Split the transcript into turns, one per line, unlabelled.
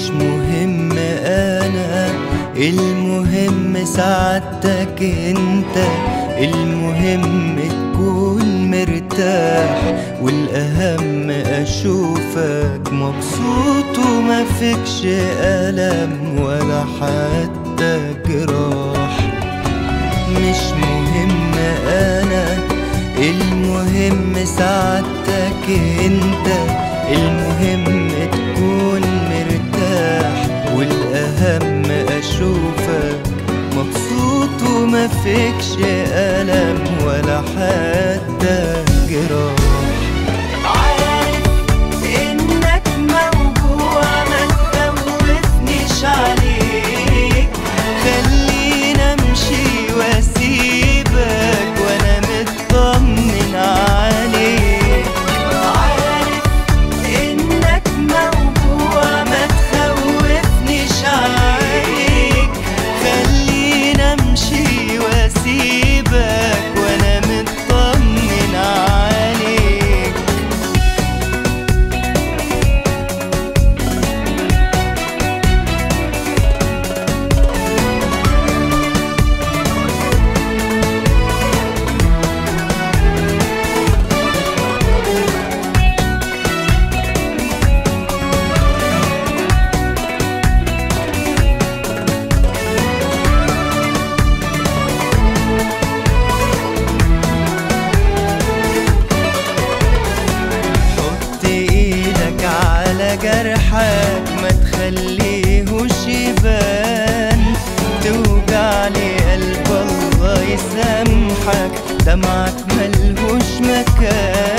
مهم أنا، المهم سعادتك انت، المهم تكون مرتاح، والأهم أشوفك مبسوط وما فيكش ألم ولا حتى جراح. مش مهم أنا، المهم سعادتك انت، المهم تكون مرتاح، والأهم أشوفك مبسوط وما فيكش ألم ولا حتى جراح. عارف إنك موجوع ما تخوفنيش عليك، خلينا أمشي وأسيبك وأنا مطمن عليك. عارف إنك موجوع ما تخوفنيش عليك، خلينا أمشي وأسيبك وأنا مطمن عليك. على جرحك ما تخليهوش يبان، توجعلي قلب الله يسامحك، دمعك ملهوش مكان.